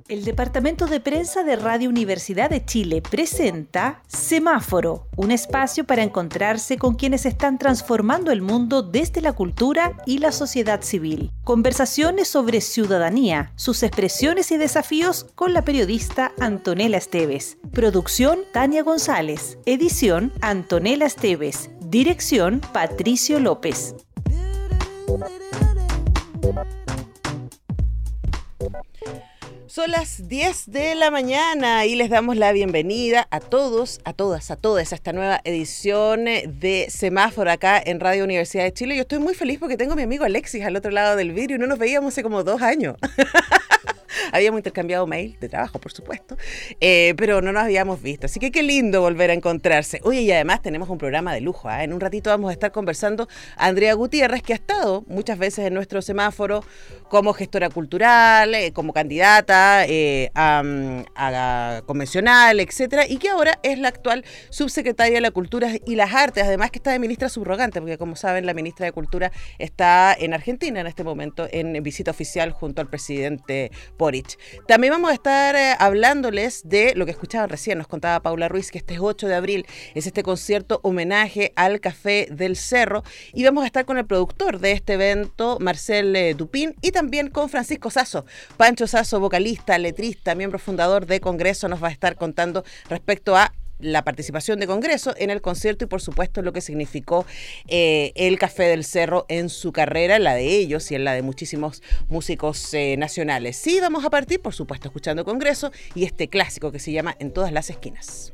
El Departamento de Prensa de Radio Universidad de Chile presenta Semáforo, un espacio para encontrarse con quienes están transformando el mundo desde la cultura y la sociedad civil. Conversaciones sobre ciudadanía, sus expresiones y desafíos con la periodista Antonella Esteves. Producción Tania González. Edición Antonella Esteves. Dirección Patricio López. Son las 10 de la mañana y les damos la bienvenida a todos, a todas, a esta nueva edición de Semáforo acá en Radio Universidad de Chile. Yo estoy muy feliz porque tengo a mi amigo Alexis al otro lado del vidrio y no nos veíamos hace como 2 años. Habíamos intercambiado mail de trabajo, por supuesto, pero no nos habíamos visto. Así que qué lindo volver a encontrarse. Oye, y además tenemos un programa de lujo, ¿eh? En un ratito vamos a estar conversando a Andrea Gutiérrez, que ha estado muchas veces en nuestro semáforo como gestora cultural, como candidata a convencional, etcétera, y que ahora es la actual subsecretaria de la Cultura y las Artes, además que está de ministra subrogante, porque como saben, la ministra de Cultura está en Argentina en este momento en visita oficial junto al presidente Boric. También vamos a estar hablándoles de lo que escuchaban recién, nos contaba Paula Ruiz, que este 8 de abril es este concierto homenaje al Café del Cerro, y vamos a estar con el productor de este evento, Marcel Dupin, y también con Francisco Sasso. Pancho Sasso, vocalista, letrista, miembro fundador de Congreso, nos va a estar contando respecto a la participación de Congreso en el concierto y por supuesto lo que significó el Café del Cerro en su carrera, la de ellos y en la de muchísimos músicos nacionales. Sí, vamos a partir por supuesto escuchando Congreso y este clásico que se llama En todas las esquinas.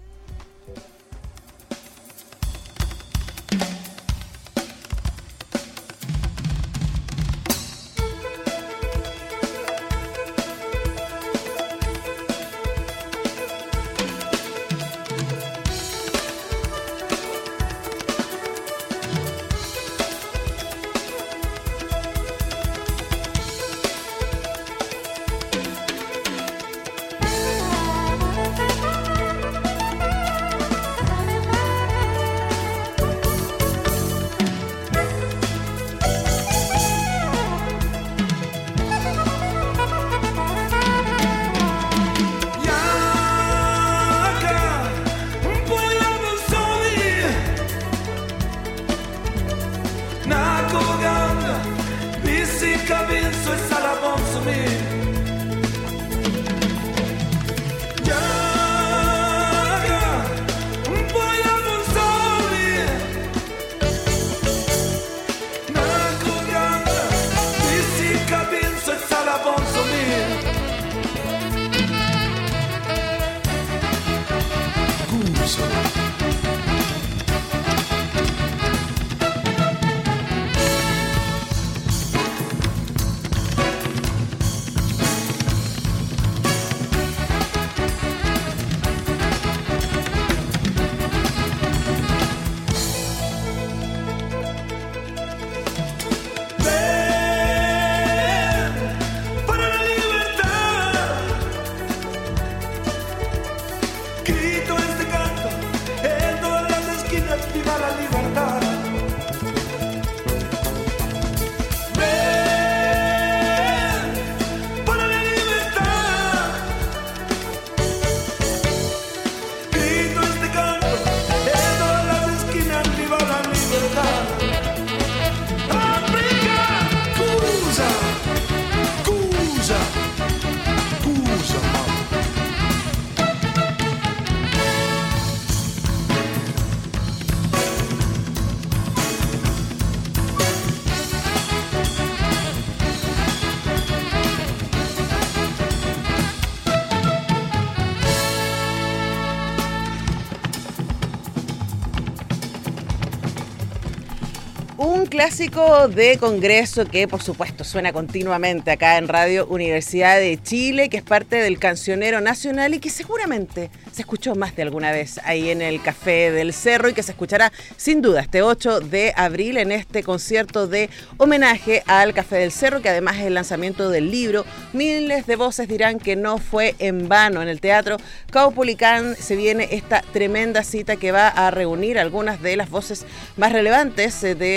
Un clásico de Congreso que, por supuesto, suena continuamente acá en Radio Universidad de Chile, que es parte del Cancionero Nacional y que seguramente se escuchó más de alguna vez ahí en el Café del Cerro y que se escuchará sin duda este 8 de abril en este concierto de homenaje al Café del Cerro, que además es el lanzamiento del libro Miles de Voces dirán que no fue en vano. En el Teatro Caupolicán se viene esta tremenda cita que va a reunir algunas de las voces más relevantes de la historia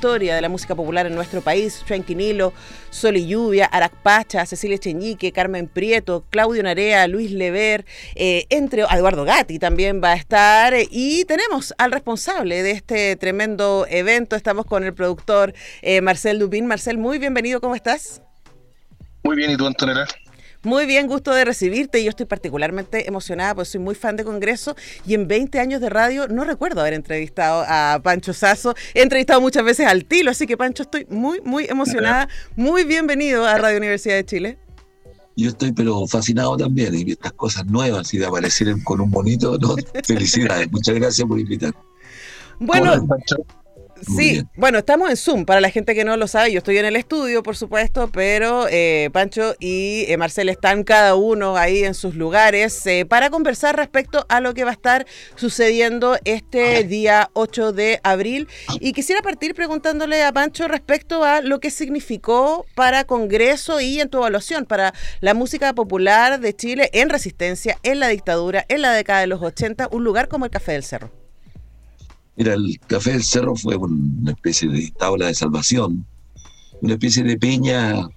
historia de la música popular en nuestro país: Trenquinilo, Sol y Lluvia, Arac Pacha, Cecilia Cheñique, Carmen Prieto, Claudio Narea, Luis Lever, entre Eduardo Gatti también va a estar, y tenemos al responsable de este tremendo evento. Estamos con el productor Marcel Dupin. Marcel, muy bienvenido, ¿cómo estás? Muy bien, ¿y tú, Antonella? Muy bien, gusto de recibirte. Yo estoy particularmente emocionada porque soy muy fan de Congreso y en 20 años de radio no recuerdo haber entrevistado a Pancho Sasso. He entrevistado muchas veces al Tilo, así que, Pancho, estoy muy emocionada. Muy bienvenido a Radio Universidad de Chile. Yo estoy pero fascinado también, y estas cosas nuevas y de aparecer con un bonito, ¿no? Felicidades, muchas gracias por invitar. Bueno, hola, Pancho. Sí, bueno, estamos en Zoom, para la gente que no lo sabe. Yo estoy en el estudio, por supuesto, pero Pancho y Marcel están cada uno ahí en sus lugares para conversar respecto a lo que va a estar sucediendo este día 8 de abril. Y quisiera partir preguntándole a Pancho respecto a lo que significó para Congreso y en tu evaluación para la música popular de Chile en resistencia, en la dictadura, en la década de los 80, un lugar como el Café del Cerro. Mira, el Café del Cerro fue una especie de tabla de salvación, una especie de peña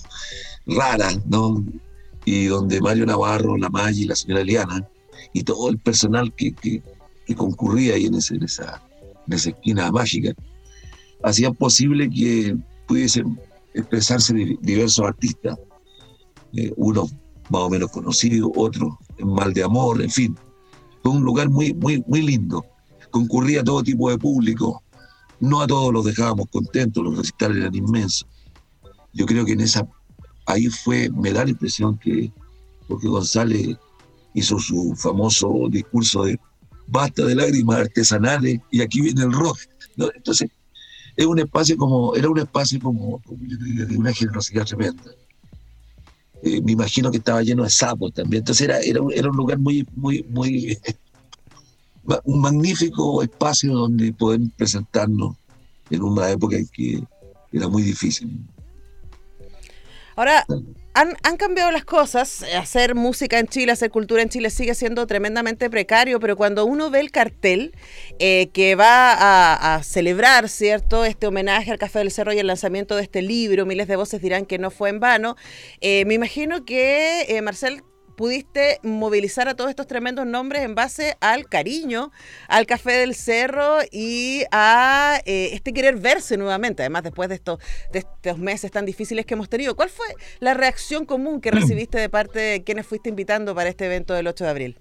rara, ¿no? Y donde Mario Navarro, la Maggi, la señora Eliana y todo el personal que concurría ahí en esa esquina mágica, hacían posible que pudiesen expresarse diversos artistas, unos más o menos conocidos, otros en mal de amor, en fin. Fue un lugar muy lindo. Concurría todo tipo de público, no a todos los dejábamos contentos, los recitales eran inmensos. Yo creo que ahí me da la impresión que Jorge González hizo su famoso discurso de basta de lágrimas artesanales y aquí viene el rock, ¿no? Entonces, era un espacio como yo diría, de una generosidad tremenda. Me imagino que estaba lleno de sapos también, entonces era un lugar muy un magnífico espacio donde podemos presentarnos en una época en que era muy difícil. Ahora, han cambiado las cosas. Hacer música en Chile, hacer cultura en Chile sigue siendo tremendamente precario, pero cuando uno ve el cartel que va a celebrar, ¿cierto?, este homenaje al Café del Cerro y el lanzamiento de este libro, miles de voces dirán que no fue en vano, me imagino que, Marcel, pudiste movilizar a todos estos tremendos nombres en base al cariño al Café del Cerro y a este querer verse nuevamente, además después de estos meses tan difíciles que hemos tenido. ¿Cuál fue la reacción común que recibiste de parte de quienes fuiste invitando para este evento del 8 de abril?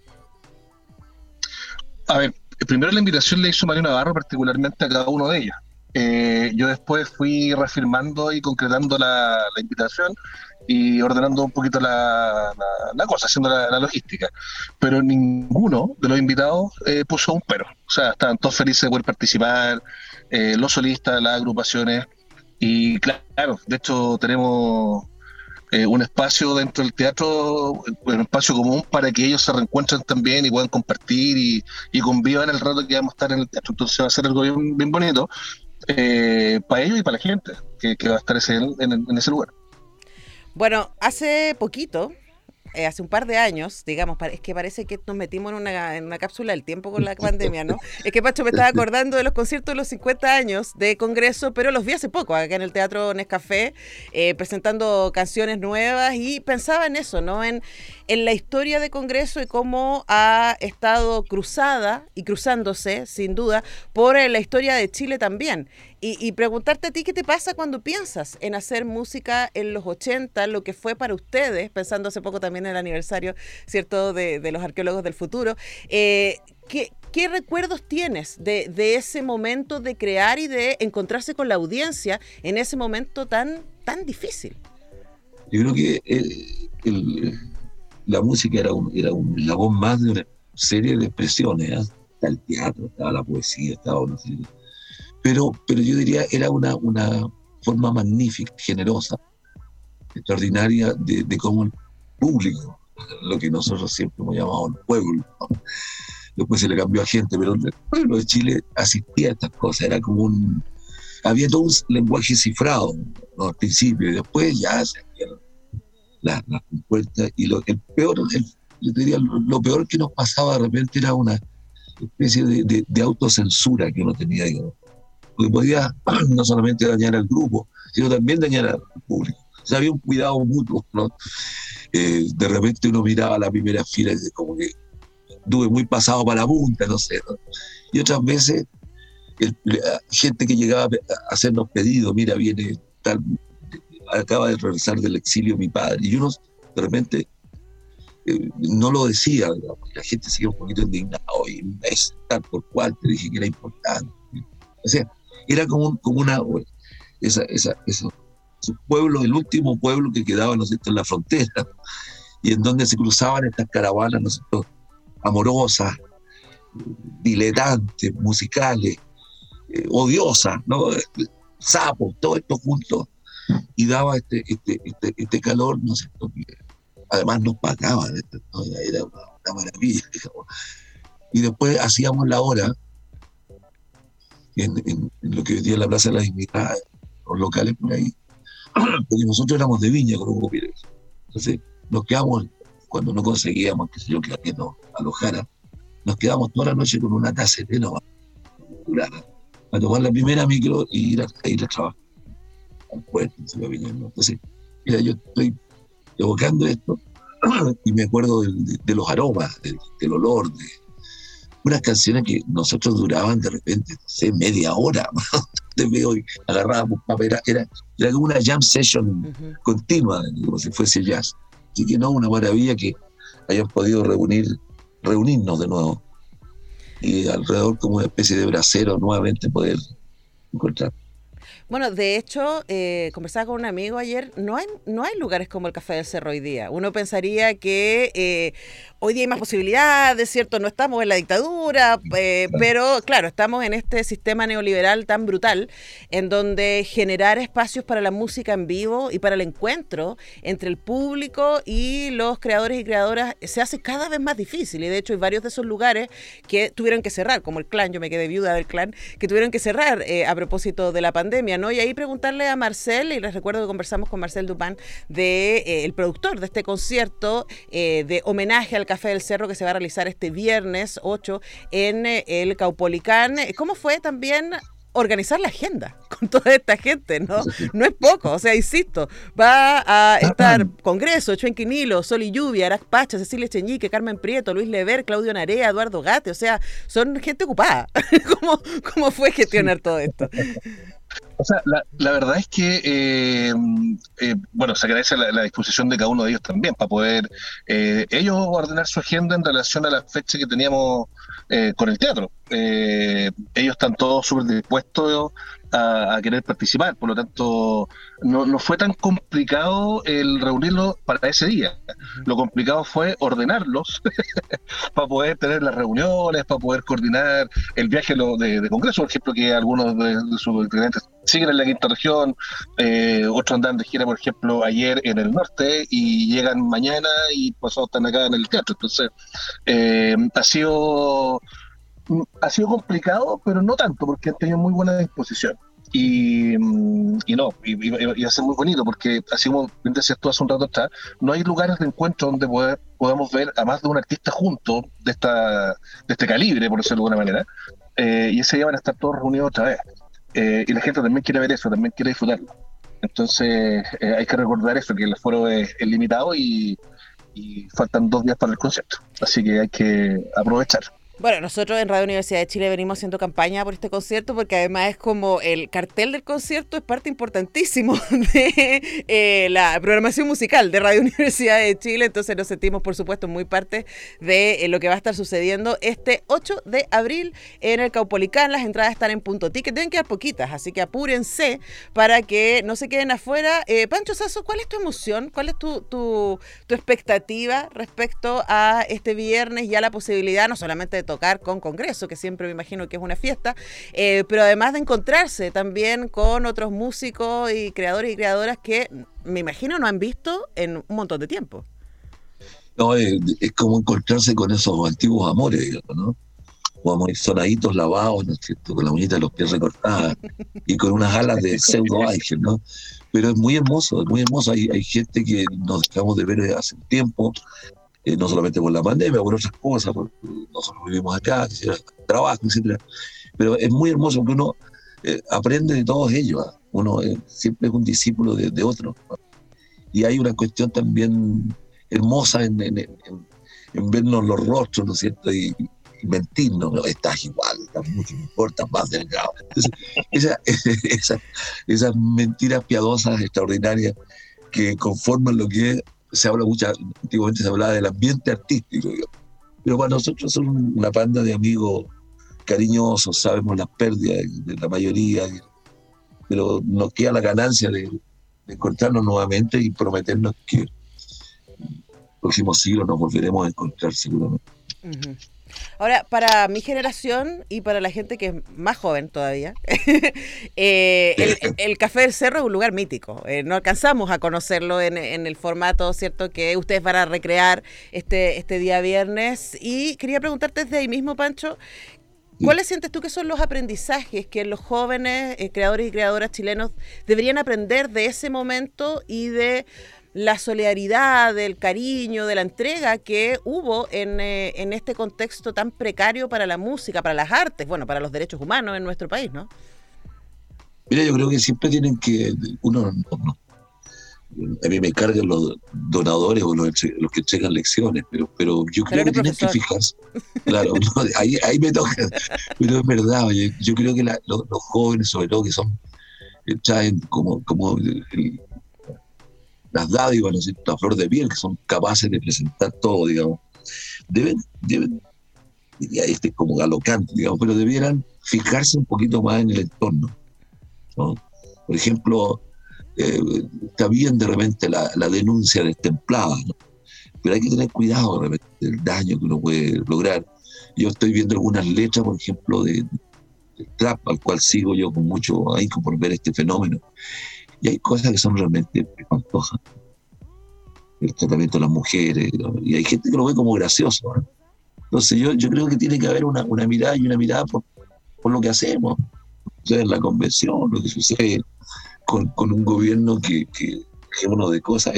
A ver, primero la invitación la hizo Mario Navarro particularmente a cada uno de ellos. Yo después fui reafirmando y concretando la invitación y ordenando un poquito la cosa, haciendo la logística. Pero ninguno de los invitados puso un pero. O sea, estaban todos felices de poder participar, los solistas, las agrupaciones. Y claro, de hecho tenemos un espacio dentro del teatro, un espacio común para que ellos se reencuentren también y puedan compartir y convivan el rato que vamos a estar en el teatro. Entonces va a ser algo bien bonito para ellos y para la gente que va a estar en ese lugar. Bueno, hace poquito, hace un par de años, digamos, es que parece que nos metimos en una cápsula del tiempo con la pandemia, ¿no? Es que, Pacho, me estaba acordando de los conciertos de los 50 años de Congreso, pero los vi hace poco, acá en el Teatro Nescafé, presentando canciones nuevas, y pensaba en eso, ¿no? En la historia de Congreso y cómo ha estado cruzada y cruzándose, sin duda, por la historia de Chile también. Y preguntarte a ti qué te pasa cuando piensas en hacer música en los 80, lo que fue para ustedes, pensando hace poco también en el aniversario, ¿cierto?, de los arqueólogos del futuro. ¿Qué recuerdos tienes de ese momento de crear y de encontrarse con la audiencia en ese momento tan difícil? Yo creo que la música era un eslabón más de una serie de expresiones, ¿eh? Está el teatro, estaba la poesía, estaba una serie. Pero yo diría era una forma magnífica, generosa, extraordinaria de cómo el público, lo que nosotros siempre hemos llamado el pueblo, ¿no? Después se le cambió a gente, pero el pueblo de Chile asistía a estas cosas, era como había todo un lenguaje cifrado, ¿no?, al principio, y después ya se abrieron las compuertas, y yo diría, lo peor que nos pasaba de repente era una especie de autocensura que uno tenía, digamos. porque podía no solamente dañar al grupo, sino también dañar al público. O sea, había un cuidado mutuo, ¿no? De repente uno miraba la primera fila y dice, como que estuve muy pasado para la punta, no sé, ¿no? Y otras veces, gente que llegaba a hacernos pedidos, mira, viene tal, acaba de regresar del exilio mi padre, y uno de repente no lo decía, digamos, y la gente seguía un poquito indignada, y es tal por cual, te dije que era importante. O sea, era como una, esos pueblos, el último pueblo que quedaba, ¿no es cierto?, en la frontera, y en donde se cruzaban estas caravanas, ¿no es cierto?, amorosas, diletantes, musicales, odiosas, ¿no? Sapos, todo esto junto, y daba este calor, ¿no es cierto?, que además nos pagaban, ¿no? Era una maravilla, digamos. Y después hacíamos la hora en lo que hoy día es la Plaza de las Dignidades, los locales por ahí, porque nosotros éramos de Viña con Hugo Pérez. Entonces nos quedamos, cuando no conseguíamos, qué sé yo, que alguien nos alojara, nos quedamos toda la noche con una taza de no a tomar la primera micro y ir a trabajar al puerto, entonces, mira, yo estoy evocando esto y me acuerdo de los aromas, del olor, de unas canciones que nosotros duraban de repente, no sé, media hora. Te veo y agarrábamos papel, era como una jam session continua, como si fuese jazz. Así que no, una maravilla que hayan podido reunirnos de nuevo y alrededor como una especie de brasero nuevamente poder encontrar. Bueno, de hecho, conversaba con un amigo ayer, no hay lugares como el Café del Cerro hoy día. Uno pensaría que hoy día hay más posibilidades, ¿cierto? No estamos en la dictadura, pero claro, estamos en este sistema neoliberal tan brutal, en donde generar espacios para la música en vivo y para el encuentro entre el público y los creadores y creadoras se hace cada vez más difícil. Y de hecho hay varios de esos lugares que tuvieron que cerrar, como el Clan, yo me quedé viuda del Clan, que tuvieron que cerrar a propósito de la pandemia, ¿no? Y ahí preguntarle a Marcel, y les recuerdo que conversamos con Marcel Dupin, el productor de este concierto de homenaje al Café del Cerro que se va a realizar este viernes 8 en el Caupolicán. ¿Cómo fue también organizar la agenda con toda esta gente, ¿no? No es poco, o sea, insisto, va a estar Congreso, Chuenquinilo, Sol y Lluvia, Arac Pacha, Cecilia Echeñique, Carmen Prieto, Luis Lever, Claudio Narea, Eduardo Gate, o sea, son gente ocupada. ¿Cómo fue gestionar todo esto? O sea, la verdad es que, bueno, se agradece la disposición de cada uno de ellos también para poder ellos ordenar su agenda en relación a la fecha que teníamos con el teatro. Ellos están todos súper dispuestos a querer participar, por lo tanto no fue tan complicado el reunirlos para ese día. Lo complicado fue ordenarlos para poder tener las reuniones, para poder coordinar el viaje de Congreso, por ejemplo, que algunos de sus integrantes siguen en la quinta región, otros andan de gira, por ejemplo, ayer en el norte y llegan mañana y pasado están acá en el teatro. Entonces ha sido complicado, pero no tanto, porque han tenido muy buena disposición. Y va a ser muy bonito, porque así como decías tú hace un rato atrás, no hay lugares de encuentro donde podamos ver a más de un artista junto de este calibre, por decirlo de alguna manera, y ese día van a estar todos reunidos otra vez. Y la gente también quiere ver eso, también quiere disfrutarlo. Entonces hay que recordar eso, que el aforo es limitado y faltan 2 días para el concierto, así que hay que aprovechar. Bueno, nosotros en Radio Universidad de Chile venimos haciendo campaña por este concierto porque además es como el cartel del concierto es parte importantísimo de la programación musical de Radio Universidad de Chile, entonces nos sentimos por supuesto muy parte de lo que va a estar sucediendo este 8 de abril en el Caupolicán. Las entradas están en Punto Ticket, deben quedar poquitas, así que apúrense para que no se queden afuera. Pancho Sasso, ¿cuál es tu emoción? ¿Cuál es tu expectativa respecto a este viernes y a la posibilidad no solamente de tocar con Congreso, que siempre me imagino que es una fiesta, pero además de encontrarse también con otros músicos y creadores y creadoras que me imagino no han visto en un montón de tiempo? No, es como encontrarse con esos antiguos amores, digamos, ¿no? Como sonaditos lavados, ¿no es cierto? Con la uñita de los pies recortadas y con unas alas de pseudo ángel, ¿no? Pero es muy hermoso, es muy hermoso. Hay gente que nos dejamos de ver hace un tiempo, no solamente por la pandemia, por otras cosas, porque nosotros vivimos acá, trabajo, etcétera. Pero es muy hermoso porque uno aprende de todos ellos. Uno siempre es un discípulo de otro. Y hay una cuestión también hermosa en vernos los rostros, ¿no es cierto? Y mentirnos, ¿no? Estás igual, estás mucho mejor, estás más delgado. Entonces, esas mentiras piadosas, extraordinarias, que conforman lo que se habla mucho, antiguamente se hablaba del ambiente artístico, digamos. Pero para nosotros somos una panda de amigos cariñosos, sabemos las pérdidas de la mayoría, pero nos queda la ganancia de encontrarnos nuevamente y prometernos que el próximo siglo nos volveremos a encontrar seguramente. Uh-huh. Ahora, para mi generación y para la gente que es más joven todavía, el Café del Cerro es un lugar mítico. No alcanzamos a conocerlo en el formato, ¿cierto?, que ustedes van a recrear este día viernes. Y quería preguntarte desde ahí mismo, Pancho, ¿cuáles sientes tú que son los aprendizajes que los jóvenes creadores y creadoras chilenos deberían aprender de ese momento y de la solidaridad, del cariño, de la entrega que hubo en este contexto tan precario para la música, para las artes, bueno, para los derechos humanos en nuestro país, ¿no? Mira, yo creo que siempre tienen que, a mí me cargan los donadores o los que entregan lecciones, pero yo creo que tienen que fijarse. Claro, no, ahí me toca, pero es verdad, oye, yo creo que los jóvenes, sobre todo, que son, traen como las dádivas, ¿no es cierto?, a flor de piel, que son capaces de presentar todo, digamos, deben, y ahí este es como galopante, digamos, pero debieran fijarse un poquito más en el entorno, ¿no? Por ejemplo, está bien de repente la denuncia destemplada, ¿no? Pero hay que tener cuidado de repente del daño que uno puede lograr. Yo estoy viendo algunas letras, por ejemplo, de trap, al cual sigo yo con mucho ahínco por ver este fenómeno. Y hay cosas que son realmente espantosas. El tratamiento de las mujeres, ¿no? Y hay gente que lo ve como gracioso, ¿no? Entonces yo creo que tiene que haber una mirada y una mirada por lo que hacemos. Lo que sucede en la convención, lo que sucede con un gobierno que uno de cosas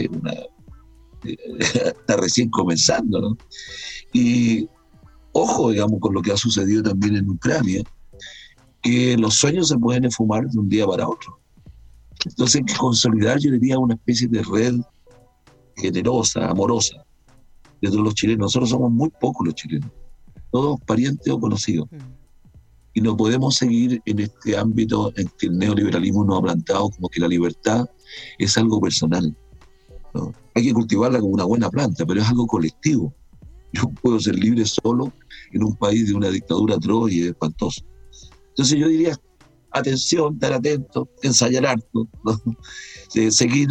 está recién comenzando, ¿no? Y ojo, digamos, con lo que ha sucedido también en Ucrania, que los sueños se pueden esfumar de un día para otro. Entonces hay que consolidar, yo diría, una especie de red generosa, amorosa, de todos los chilenos. Nosotros somos muy pocos los chilenos, todos parientes o conocidos. Y no podemos seguir en este ámbito en que el neoliberalismo nos ha plantado como que la libertad es algo personal, ¿no? Hay que cultivarla como una buena planta, pero es algo colectivo. Yo puedo ser libre solo en un país de una dictadura atroz y espantosa. Entonces yo diría, atención, estar atento, ensayar harto, ¿no? Seguir,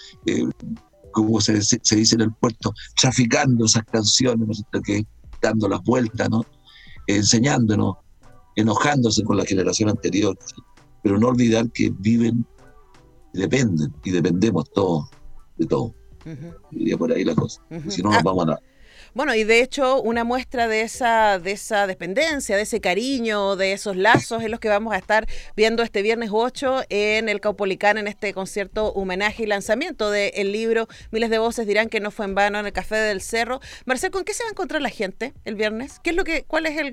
como se dice en el puerto, traficando esas canciones, ¿no? Que dando las vueltas, ¿no? Enseñándonos, enojándose con la generación anterior, pero no olvidar que viven y dependen, y dependemos todos de todo. Uh-huh. Iría por ahí la cosa, si no nos vamos a nada. Bueno, y de hecho una muestra de esa dependencia, de ese cariño, de esos lazos es los que vamos a estar viendo este viernes 8 en el Caupolicán, en este concierto homenaje y lanzamiento del libro Miles de Voces dirán que no fue en vano en el Café del Cerro. Marcel, ¿con qué se va a encontrar la gente el viernes? ¿Cuál es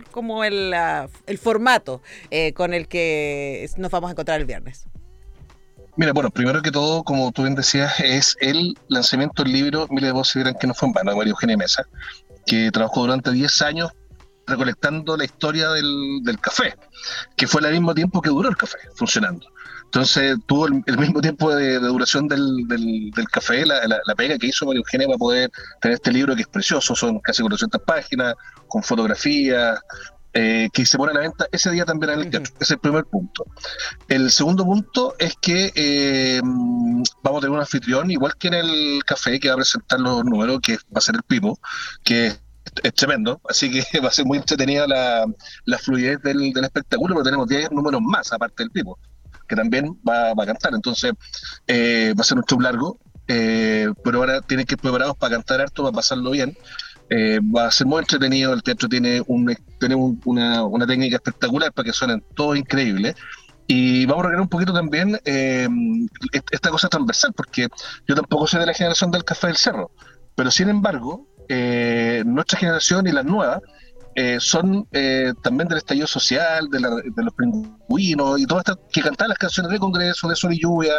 el formato con el que nos vamos a encontrar el viernes? Mira, bueno, primero que todo, como tú bien decías, es el lanzamiento del libro Miles de Voces dirán que no fue en vano, de María Eugenia Mesa, que trabajó durante 10 años recolectando la historia del café, que fue al mismo tiempo que duró el café funcionando. Entonces tuvo el mismo tiempo de duración del café, la pega que hizo María Eugenia para poder tener este libro que es precioso, son casi 400 páginas, con fotografías, que se pone a la venta ese día también en el teatro. Ese es el primer punto. El segundo punto es que vamos a tener un anfitrión, igual que en el café, que va a presentar los números, que va a ser el Pipo, que es tremendo, así que va a ser muy entretenida la fluidez del espectáculo, pero tenemos 10 números más, aparte del Pipo, que también va a cantar. Entonces va a ser un show largo, pero ahora tienen que ir preparados para cantar harto, para pasarlo bien. Va a ser muy entretenido. El teatro tiene una técnica espectacular para que suenen todos increíbles, y vamos a recrear un poquito también esta cosa transversal, porque yo tampoco soy de la generación del Café del Cerro, pero sin embargo nuestra generación y las nuevas son también del estallido social, de los pingüinos y todo esto, que cantaban las canciones de Congreso, de Sol y Lluvia.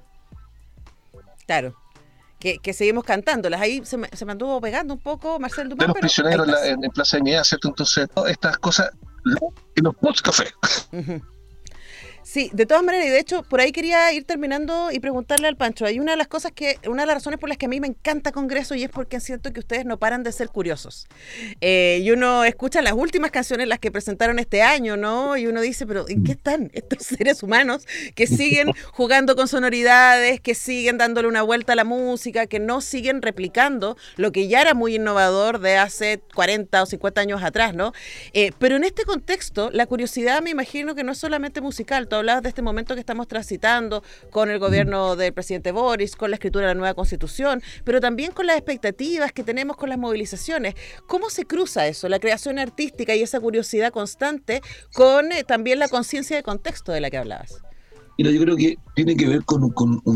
Claro. Que seguimos cantándolas. Ahí se me anduvo pegando un poco Marcel Dumas. De los prisioneros en Plaza de Dignidad, ¿cierto? Entonces, estas cosas, y los post-café. Uh-huh. Sí, de todas maneras, y de hecho, por ahí quería ir terminando y preguntarle al Pancho. Hay una de las razones por las que a mí me encanta Congreso, y es porque siento que ustedes no paran de ser curiosos. Y uno escucha las últimas canciones, las que presentaron este año, ¿no? Y uno dice, pero ¿en qué están estos seres humanos que siguen jugando con sonoridades, que siguen dándole una vuelta a la música, que no siguen replicando lo que ya era muy innovador de hace 40 o 50 años atrás, ¿no? Pero en este contexto, la curiosidad me imagino que no es solamente musical. Tú hablabas de este momento que estamos transitando con el gobierno del presidente Boris, con la escritura de la nueva Constitución, pero también con las expectativas que tenemos con las movilizaciones. ¿Cómo se cruza eso, la creación artística y esa curiosidad constante, con también la conciencia de contexto de la que hablabas? Mira, yo creo que tiene que ver con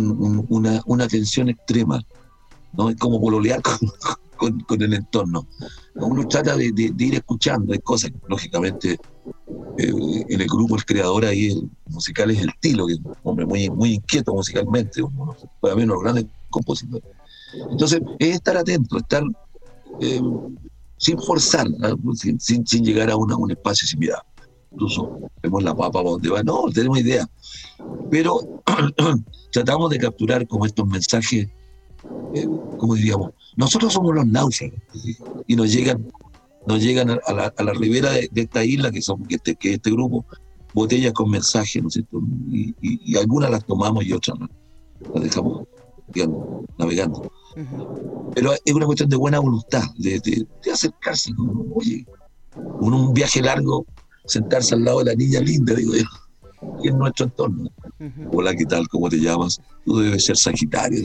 una tensión extrema, ¿no? Es como pololear con el entorno. Uno trata de ir escuchando, hay cosas, lógicamente, en el grupo el creador ahí el musical es el Tilo, que es un hombre muy, muy inquieto musicalmente, uno para mí uno de los grandes compositores. Entonces, es estar atento, estar sin forzar, ¿no? sin llegar a un espacio sin mirar. Incluso vemos la papa para dónde va, no, tenemos idea. Pero tratamos de capturar como estos mensajes, como diríamos, nosotros somos los náufragos, ¿sí? Y nos llegan a la ribera de esta isla que este grupo, botellas con mensajes, ¿no es cierto? Y algunas las tomamos y otras las dejamos, digamos, navegando. Uh-huh. Pero es una cuestión de buena voluntad, de acercarse, como, oye, con un viaje largo, sentarse al lado de la niña linda, digo yo, y en nuestro entorno. Uh-huh. Hola, ¿qué tal? ¿Cómo te llamas? Tú debes ser Sagitario,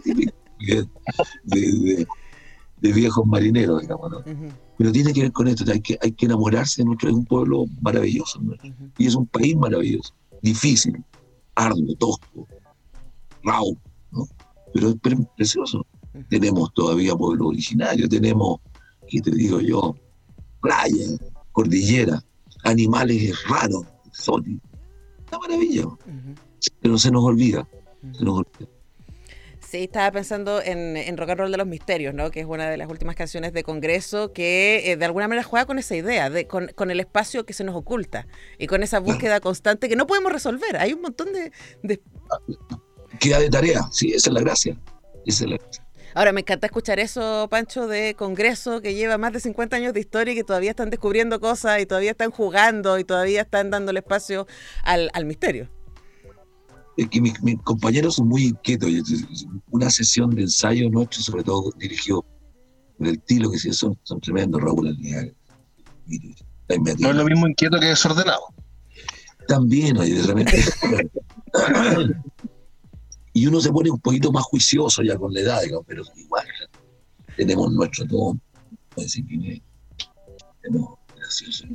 de viejos marineros, digamos, ¿no? Uh-huh. Pero tiene que ver con esto, hay que enamorarse de nuestro, es un pueblo maravilloso, ¿no? Uh-huh. Y es un país maravilloso, difícil, arduo, tosco, raudo, ¿no? Pero es precioso. Uh-huh. Tenemos todavía pueblo originario, tenemos, ¿qué te digo yo? Playa, cordillera, animales raros, exóticos. Una maravilla. Uh-huh. Pero se nos olvida, se nos olvida. Sí, estaba pensando en Rock and Roll de los Misterios, ¿no? Que es una de las últimas canciones de Congreso que de alguna manera juega con esa idea, con el espacio que se nos oculta y con esa búsqueda constante que no podemos resolver. Hay un montón de... Queda de tarea, sí, esa es la gracia. Ahora, me encanta escuchar eso, Pancho, de Congreso, que lleva más de 50 años de historia y que todavía están descubriendo cosas y todavía están jugando y todavía están dándole espacio al misterio. Es que mis compañeros son muy inquietos. Una sesión de ensayo nuestro, sobre todo dirigido por el Tilo, que sí, son tremendos, Raúl Alniaga. No es lo mismo inquieto que desordenado. También, oye, de repente. Y uno se pone un poquito más juicioso ya con la edad, digamos, pero igual tenemos nuestro tono. Decir que tenemos gracioso.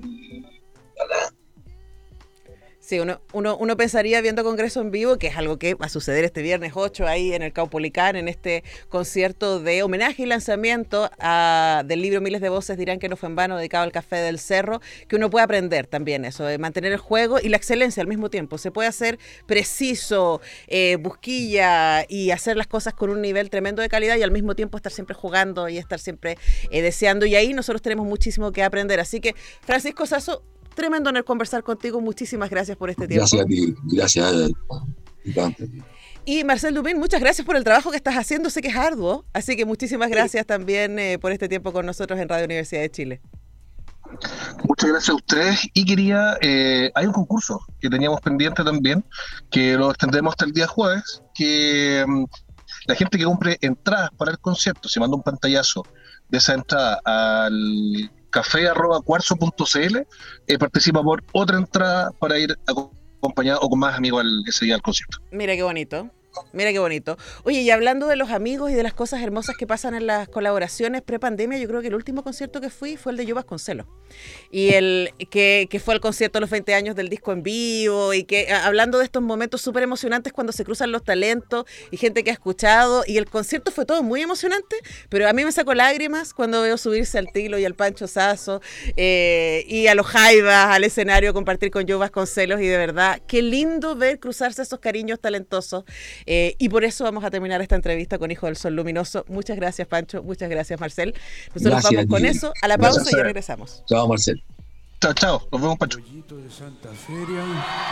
Sí, uno pensaría viendo Congreso en vivo, que es algo que va a suceder este viernes 8 ahí en el Caupolicán, en este concierto de homenaje y lanzamiento del libro Miles de Voces dirán que no fue en vano, dedicado al café del Cerro, que uno puede aprender también eso, de mantener el juego y la excelencia al mismo tiempo. Se puede hacer preciso, busquilla y hacer las cosas con un nivel tremendo de calidad y al mismo tiempo estar siempre jugando y estar siempre deseando. Y ahí nosotros tenemos muchísimo que aprender. Así que, Francisco Sasso, tremendo honor conversar contigo. Muchísimas gracias por este tiempo. Gracias a ti. Gracias. Y Marcel Dubín, muchas gracias por el trabajo que estás haciendo. Sé que es arduo, así que muchísimas gracias también por este tiempo con nosotros en Radio Universidad de Chile. Muchas gracias a ustedes. Y quería, hay un concurso que teníamos pendiente también, que lo extendemos hasta el día jueves, que la gente que compre entradas para el concierto, se manda un pantallazo de esa entrada al café@cuarzo.cl, participa por otra entrada para ir acompañado o con más amigos ese día al concierto. Mira qué bonito. Mira qué bonito. Oye, y hablando de los amigos y de las cosas hermosas que pasan en las colaboraciones pre-pandemia, yo creo que el último concierto que fui fue el de Yo Vasconcelos. Y el que fue el concierto de los 20 años del disco en vivo, y que hablando de estos momentos súper emocionantes cuando se cruzan los talentos y gente que ha escuchado, y el concierto fue todo muy emocionante, pero a mí me sacó lágrimas cuando veo subirse al Tilo y al Pancho Sazo y a los Jaivas al escenario, compartir con Yo Vasconcelos, y de verdad, qué lindo ver cruzarse esos cariños talentosos. Y por eso vamos a terminar esta entrevista con Hijo del Sol Luminoso. Muchas gracias, Pancho. Muchas gracias, Marcel. Nosotros vamos con eso a la pausa y ya regresamos. Chao, Marcel. Chao, chao. Nos vemos, Pancho. De Santa Feria.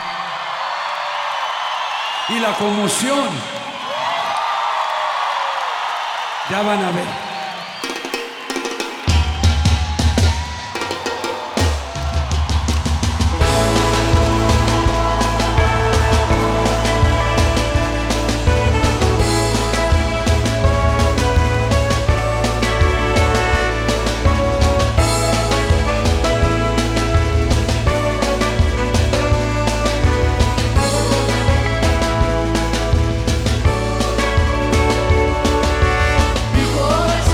Y la conmoción. Ya van a ver. Hijo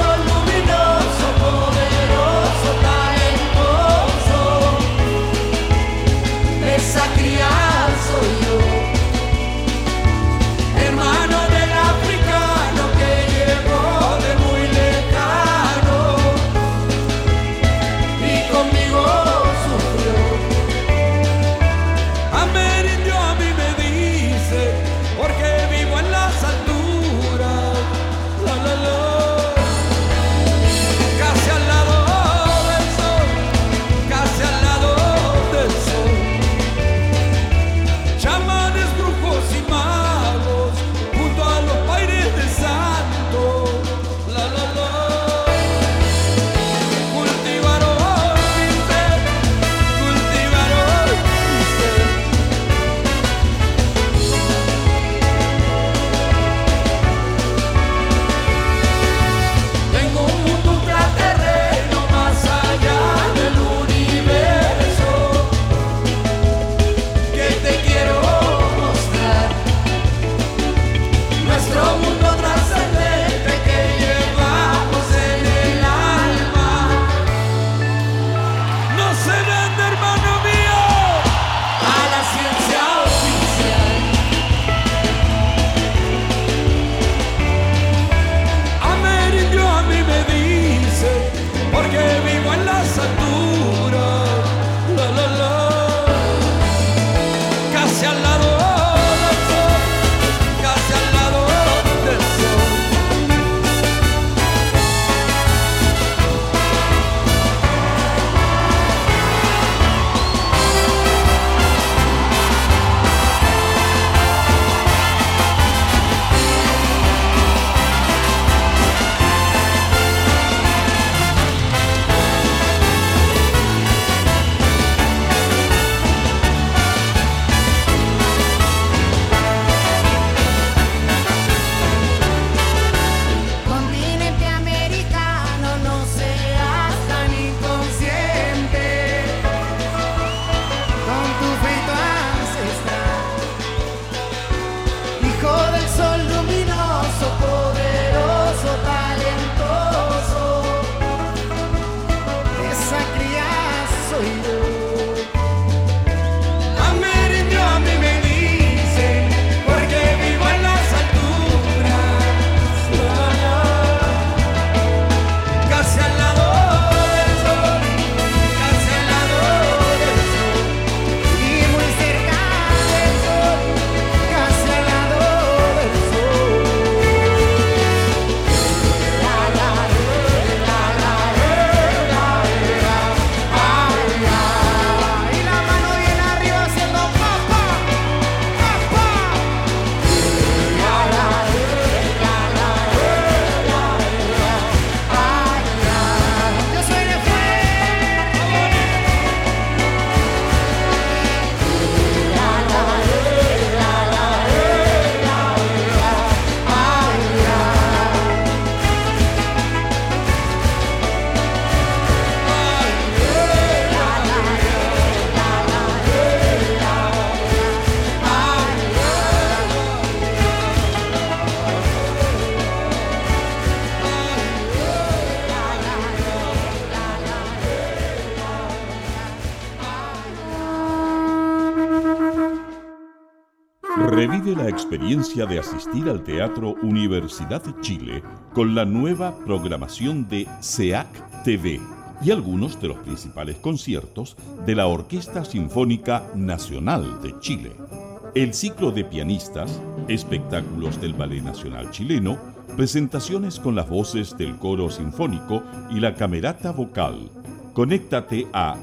Revive la experiencia de asistir al Teatro Universidad de Chile con la nueva programación de SEAC TV y algunos de los principales conciertos de la Orquesta Sinfónica Nacional de Chile. El ciclo de pianistas, espectáculos del Ballet Nacional Chileno, presentaciones con las voces del Coro Sinfónico y la Camerata Vocal. Conéctate a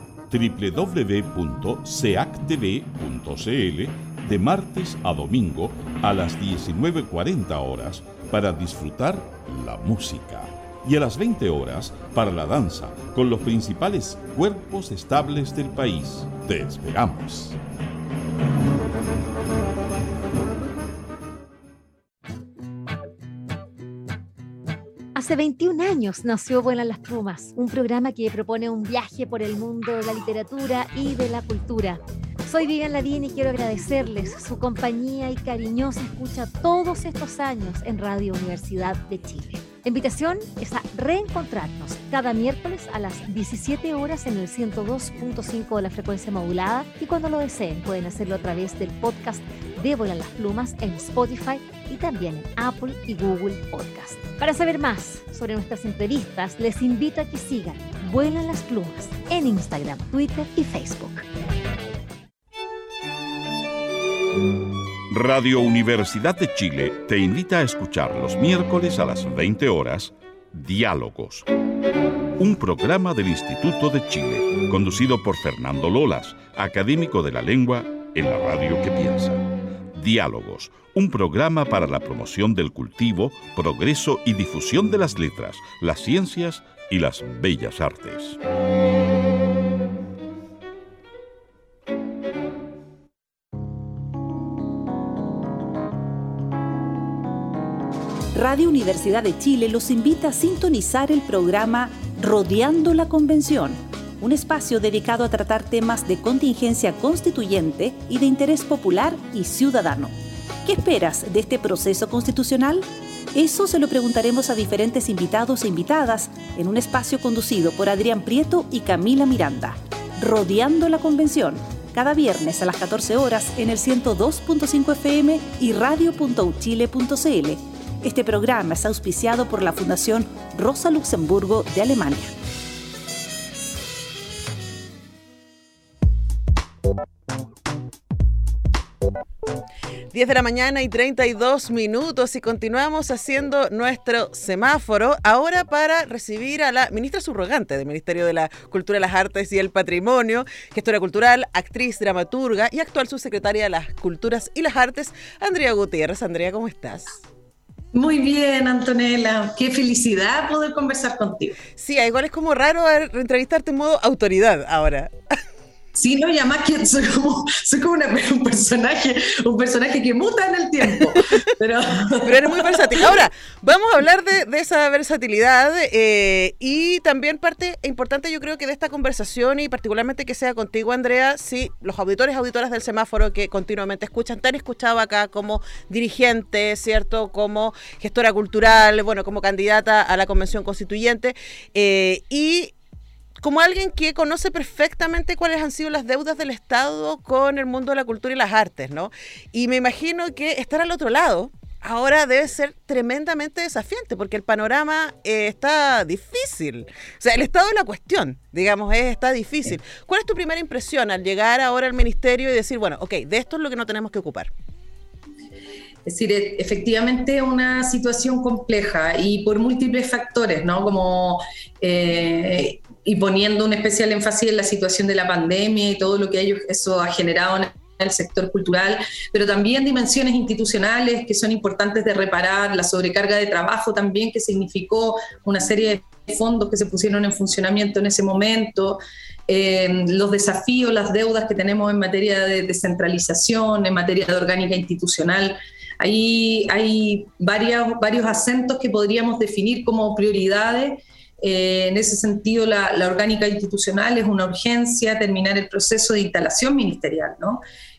www.seactv.cl de martes a domingo a las 19:40 horas para disfrutar la música y a las 20 horas para la danza con los principales cuerpos estables del país. Te esperamos. Hace 21 años nació Vuelan las Plumas, un programa que propone un viaje por el mundo de la literatura y de la cultura. Soy Vivian Lavín y quiero agradecerles su compañía y cariñosa escucha todos estos años en Radio Universidad de Chile. La invitación es a reencontrarnos cada miércoles a las 17 horas en el 102.5 de la frecuencia modulada y cuando lo deseen pueden hacerlo a través del podcast de Vuelan las Plumas en Spotify y también en Apple y Google Podcast. Para saber más sobre nuestras entrevistas, les invito a que sigan Vuelan las Plumas en Instagram, Twitter y Facebook. Radio Universidad de Chile te invita a escuchar los miércoles a las 20 horas Diálogos, un programa del Instituto de Chile, conducido por Fernando Lolas, académico de la lengua en la radio que piensa. Diálogos, un programa para la promoción del cultivo, progreso y difusión de las letras, las ciencias y las bellas artes. Radio Universidad de Chile los invita a sintonizar el programa Rodeando la Convención, un espacio dedicado a tratar temas de contingencia constituyente y de interés popular y ciudadano. ¿Qué esperas de este proceso constitucional? Eso se lo preguntaremos a diferentes invitados e invitadas en un espacio conducido por Adrián Prieto y Camila Miranda. Rodeando la Convención, cada viernes a las 14 horas en el 102.5 FM y radio.uchile.cl. Este programa es auspiciado por la Fundación Rosa Luxemburgo de Alemania. Diez de la mañana y 32 minutos y continuamos haciendo nuestro semáforo ahora para recibir a la ministra subrogante del Ministerio de la Cultura, las Artes y el Patrimonio, gestora cultural, actriz, dramaturga y actual subsecretaria de las Culturas y las Artes, Andrea Gutiérrez. Andrea, ¿cómo estás? Muy bien, Antonella. Qué felicidad poder conversar contigo. Sí, igual es como raro entrevistarte en modo autoridad ahora. Sí, no, y además que soy como un personaje que muta en el tiempo. Pero eres muy versátil. Ahora, vamos a hablar de esa versatilidad y también parte importante yo creo que de esta conversación y particularmente que sea contigo, Andrea, si los auditores y auditoras del semáforo que continuamente escuchan, te han escuchado acá como dirigente, ¿cierto? Como gestora cultural, bueno, como candidata a la Convención Constituyente y como alguien que conoce perfectamente cuáles han sido las deudas del Estado con el mundo de la cultura y las artes, ¿no? Y me imagino que estar al otro lado ahora debe ser tremendamente desafiante, porque el panorama está difícil. O sea, el estado de la cuestión, digamos, está difícil. ¿Cuál es tu primera impresión al llegar ahora al ministerio y decir, bueno, ok, de esto es lo que no tenemos que ocupar? Es decir, efectivamente una situación compleja y por múltiples factores, ¿no? Como y poniendo un especial énfasis en la situación de la pandemia y todo lo que eso ha generado en el sector cultural, pero también dimensiones institucionales que son importantes de reparar, la sobrecarga de trabajo también que significó una serie de fondos que se pusieron en funcionamiento en ese momento, los desafíos, las deudas que tenemos en materia de descentralización, en materia de orgánica institucional. Ahí hay varios acentos que podríamos definir como prioridades. En ese sentido, la orgánica institucional es una urgencia, terminar el proceso de instalación ministerial, ¿no?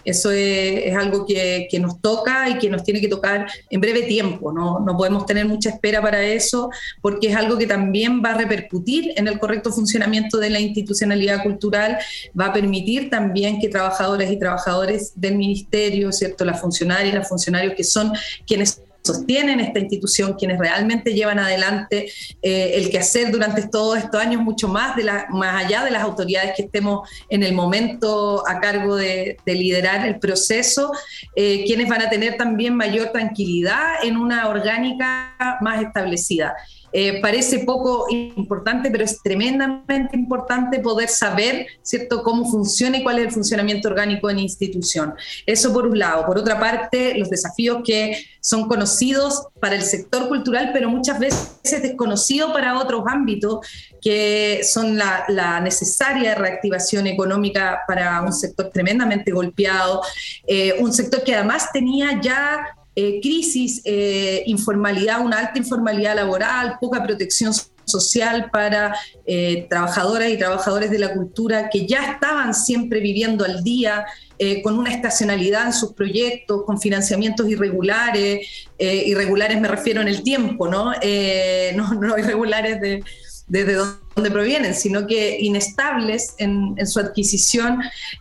Eso es algo que nos toca y que nos tiene que tocar en breve tiempo, no podemos tener mucha espera para eso, porque es algo que también va a repercutir en el correcto funcionamiento de la institucionalidad cultural, va a permitir también que trabajadoras y trabajadores del ministerio, ¿cierto?, las funcionarias y los funcionarios que son quienes sostienen esta institución, quienes realmente llevan adelante el quehacer durante todos estos años, mucho más allá de las autoridades que estemos en el momento a cargo de liderar el proceso, quienes van a tener también mayor tranquilidad en una orgánica más establecida. Parece poco importante, pero es tremendamente importante poder saber, ¿cierto?, cómo funciona y cuál es el funcionamiento orgánico de la institución. Eso por un lado. Por otra parte, los desafíos que son conocidos para el sector cultural, pero muchas veces desconocidos para otros ámbitos, que son la necesaria reactivación económica para un sector tremendamente golpeado, un sector que además tenía ya crisis, informalidad, una alta informalidad laboral, poca protección social para trabajadoras y trabajadores de la cultura que ya estaban siempre viviendo al día, con una estacionalidad en sus proyectos, con financiamientos irregulares. Irregulares me refiero en el tiempo, ¿no? No irregulares desde dónde provienen, sino que inestables en su adquisición,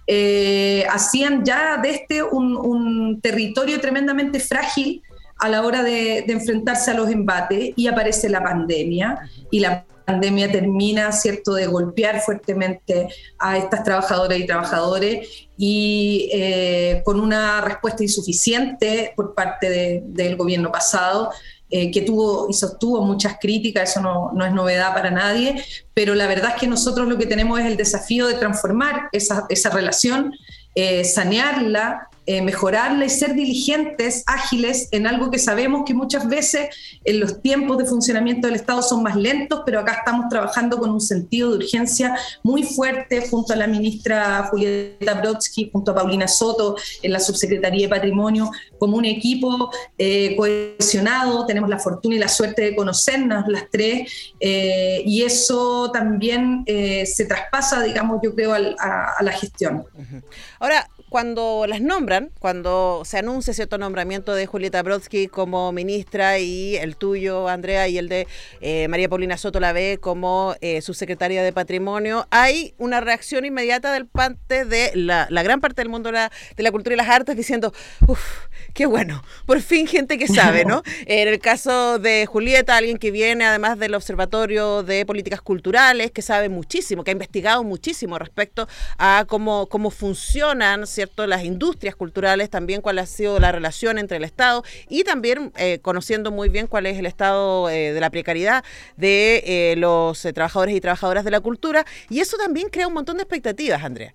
hacían ya de un territorio tremendamente frágil a la hora de enfrentarse a los embates, y aparece la pandemia, y la pandemia termina, ¿cierto?, de golpear fuertemente a estas trabajadoras y trabajadores, y con una respuesta insuficiente por parte del gobierno pasado, que tuvo y sostuvo muchas críticas. Eso no es novedad para nadie, pero la verdad es que nosotros lo que tenemos es el desafío de transformar esa relación, sanearla, mejorarla y ser diligentes, ágiles en algo que sabemos que muchas veces en los tiempos de funcionamiento del Estado son más lentos, pero acá estamos trabajando con un sentido de urgencia muy fuerte junto a la ministra Julieta Brodsky, junto a Paulina Soto en la Subsecretaría de Patrimonio, como un equipo cohesionado. Tenemos la fortuna y la suerte de conocernos las tres, y eso también se traspasa, digamos, yo creo, a la gestión. Ahora, cuando las nombran, cuando se anuncia cierto nombramiento de Julieta Brodsky como ministra, y el tuyo, Andrea, y el de María Paulina Soto Lavé como subsecretaria de Patrimonio, hay una reacción inmediata del parte de la gran parte del mundo de la cultura y las artes diciendo, uff, qué bueno, por fin gente que sabe, ¿no? En el caso de Julieta, alguien que viene además del Observatorio de Políticas Culturales, que sabe muchísimo, que ha investigado muchísimo respecto a cómo funcionan, ¿cierto?, las industrias culturales, también cuál ha sido la relación entre el Estado, y también conociendo muy bien cuál es el estado de la precariedad de los trabajadores y trabajadoras de la cultura, y eso también crea un montón de expectativas, Andrea.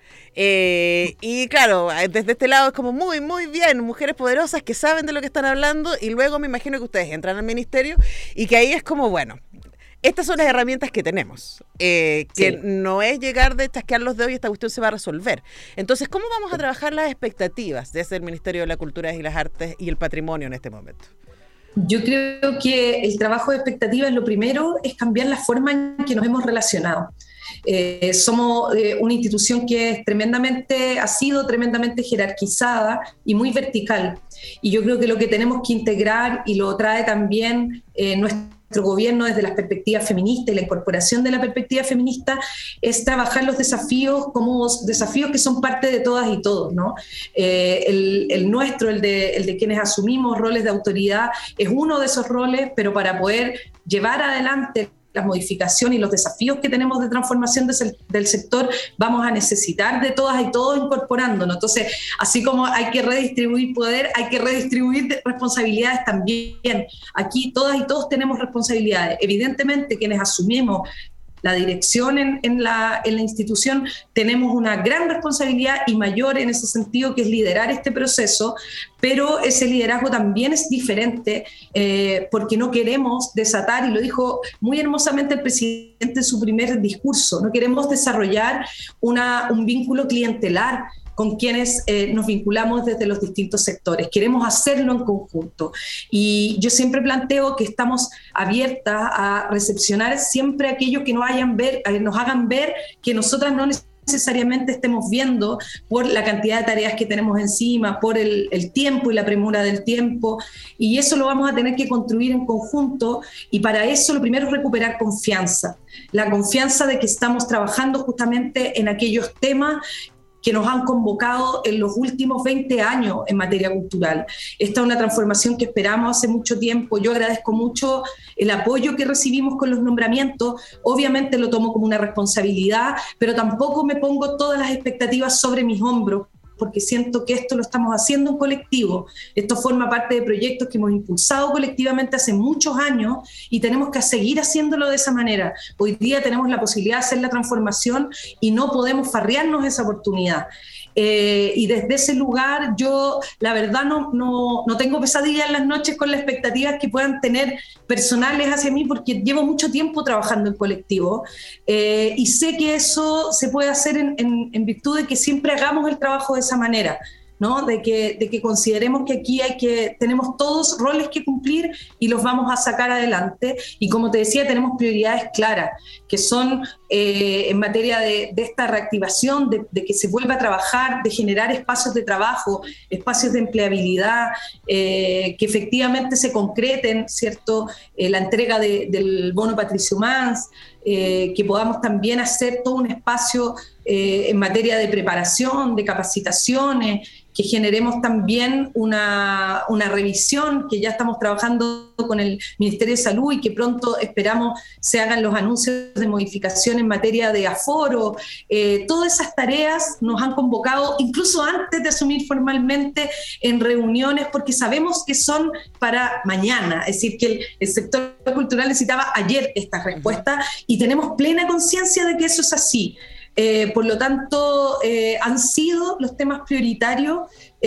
Y claro, desde este lado es como muy, muy bien, mujeres poderosas que saben de lo que están hablando, y luego me imagino que ustedes entran al ministerio y que ahí es como, bueno, estas son las herramientas que tenemos, que sí, no es llegar de chasquear los dedos y esta cuestión se va a resolver. Entonces, ¿cómo vamos a trabajar las expectativas desde el Ministerio de la Cultura y las Artes y el Patrimonio en este momento? Yo creo que el trabajo de expectativas, lo primero es cambiar la forma en que nos hemos relacionado. Somos una institución que ha sido tremendamente jerarquizada y muy vertical. Y yo creo que lo que tenemos que integrar, y lo trae también nuestro gobierno desde las perspectivas feministas y la incorporación de la perspectiva feminista, es trabajar los desafíos como desafíos que son parte de todas y todos, ¿no? El nuestro, el de quienes asumimos roles de autoridad, es uno de esos roles, pero para poder llevar adelante las modificaciones y los desafíos que tenemos de transformación del sector, vamos a necesitar de todas y todos incorporándonos. Entonces, así como hay que redistribuir poder, hay que redistribuir responsabilidades también. Aquí todas y todos tenemos responsabilidades. Evidentemente, quienes asumimos la dirección en la institución, tenemos una gran responsabilidad y mayor en ese sentido, que es liderar este proceso, pero ese liderazgo también es diferente, porque no queremos desatar, y lo dijo muy hermosamente el presidente en su primer discurso, no queremos desarrollar un vínculo clientelar con quienes nos vinculamos desde los distintos sectores. Queremos hacerlo en conjunto. Y yo siempre planteo que estamos abiertas a recepcionar siempre aquellos que nos hagan ver que nosotras no necesariamente estemos viendo por la cantidad de tareas que tenemos encima, por el tiempo y la premura del tiempo, y eso lo vamos a tener que construir en conjunto, y para eso lo primero es recuperar confianza, la confianza de que estamos trabajando justamente en aquellos temas que nos han convocado en los últimos 20 años en materia cultural. Esta es una transformación que esperamos hace mucho tiempo. Yo agradezco mucho el apoyo que recibimos con los nombramientos. Obviamente lo tomo como una responsabilidad, pero tampoco me pongo todas las expectativas sobre mis hombros, porque siento que esto lo estamos haciendo en colectivo. Esto forma parte de proyectos que hemos impulsado colectivamente hace muchos años y tenemos que seguir haciéndolo de esa manera. Hoy día tenemos la posibilidad de hacer la transformación y no podemos farrearnos esa oportunidad. Y desde ese lugar yo la verdad no tengo pesadillas en las noches con las expectativas que puedan tener personales hacia mí, porque llevo mucho tiempo trabajando en colectivo, y sé que eso se puede hacer en virtud de que siempre hagamos el trabajo de esa manera, ¿no? De que consideremos que aquí tenemos todos roles que cumplir y los vamos a sacar adelante, y como te decía, tenemos prioridades claras, que son en materia de esta reactivación, de que se vuelva a trabajar, de generar espacios de trabajo, espacios de empleabilidad, que efectivamente se concreten, ¿cierto? La entrega del bono Patricio Mans, que podamos también hacer todo un espacio en materia de preparación, de capacitaciones, que generemos también una revisión, que ya estamos trabajando con el Ministerio de Salud y que pronto esperamos se hagan los anuncios de modificación en materia de aforo. Todas esas tareas nos han convocado, incluso antes de asumir formalmente, en reuniones, porque sabemos que son para mañana, es decir, que el sector cultural necesitaba ayer esta respuesta y tenemos plena conciencia de que eso es así. Por lo tanto, han sido los temas prioritarios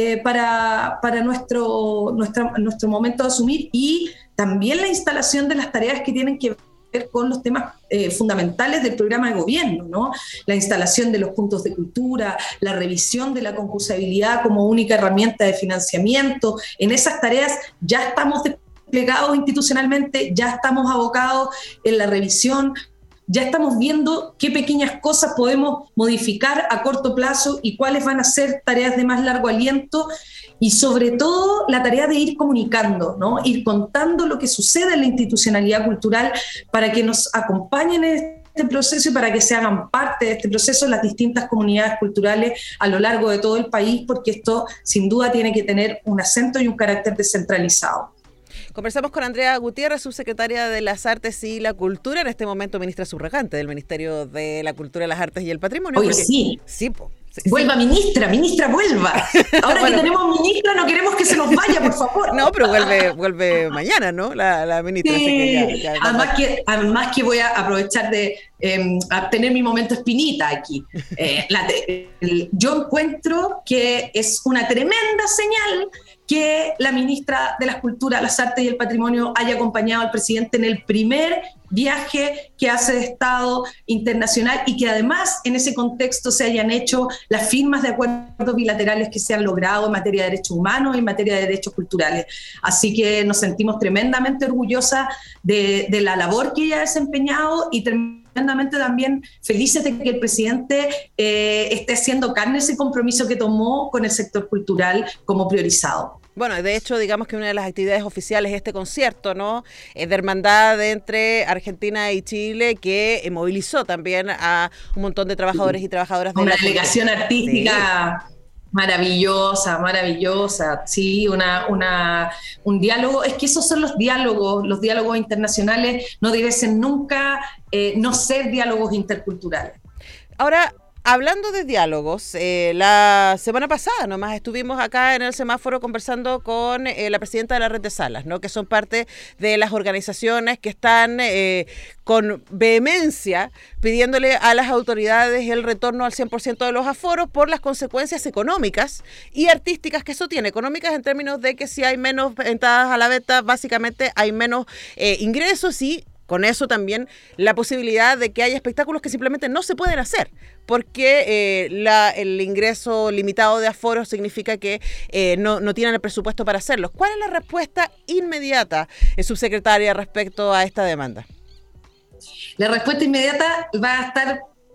para nuestro momento de asumir, y también la instalación de las tareas que tienen que ver con los temas fundamentales del programa de gobierno, ¿no? La instalación de los puntos de cultura, la revisión de la concursabilidad como única herramienta de financiamiento. En esas tareas ya estamos desplegados institucionalmente, ya estamos abocados en la revisión. Ya estamos viendo qué pequeñas cosas podemos modificar a corto plazo y cuáles van a ser tareas de más largo aliento, y sobre todo la tarea de ir comunicando, ¿no? Ir contando lo que sucede en la institucionalidad cultural para que nos acompañen en este proceso y para que se hagan parte de este proceso las distintas comunidades culturales a lo largo de todo el país, porque esto sin duda tiene que tener un acento y un carácter descentralizado. Conversamos con Andrea Gutiérrez, subsecretaria de las Artes y la Cultura, en este momento ministra subrogante del Ministerio de la Cultura, las Artes y el Patrimonio. Oye, sí. Sí, vuelva, ministra, vuelva. Ahora bueno, que tenemos ministra, no queremos que se nos vaya, por favor. No, pero vuelve mañana, ¿no? La ministra. Sí. Así que además que voy a aprovechar de tener mi momento espinita aquí. Yo encuentro que es una tremenda señal que la ministra de las Culturas, las Artes y el Patrimonio haya acompañado al presidente en el primer viaje que hace de Estado internacional, y que además en ese contexto se hayan hecho las firmas de acuerdos bilaterales que se han logrado en materia de derechos humanos y en materia de derechos culturales. Así que nos sentimos tremendamente orgullosas de la labor que ella ha desempeñado, y tremendamente también felices de que el presidente esté haciendo carne ese compromiso que tomó con el sector cultural como priorizado. Bueno, de hecho, digamos que una de las actividades oficiales es este concierto, ¿no? De hermandad entre Argentina y Chile, que movilizó también a un montón de trabajadores y trabajadoras de una delegación artística. Sí. Maravillosa, sí, un diálogo. Es que esos son los diálogos internacionales no deben ser nunca no ser diálogos interculturales. Ahora, hablando de diálogos, la semana pasada nomás estuvimos acá en el semáforo conversando con la presidenta de la Red de Salas, ¿no? Que son parte de las organizaciones que están con vehemencia pidiéndole a las autoridades el retorno al 100% de los aforos por las consecuencias económicas y artísticas que eso tiene. Económicas en términos de que si hay menos entradas a la venta, básicamente hay menos ingresos, y con eso también la posibilidad de que haya espectáculos que simplemente no se pueden hacer, porque el ingreso limitado de aforo significa que no tienen el presupuesto para hacerlos. ¿Cuál es la respuesta inmediata, subsecretaria, respecto a esta demanda? La respuesta inmediata va a estar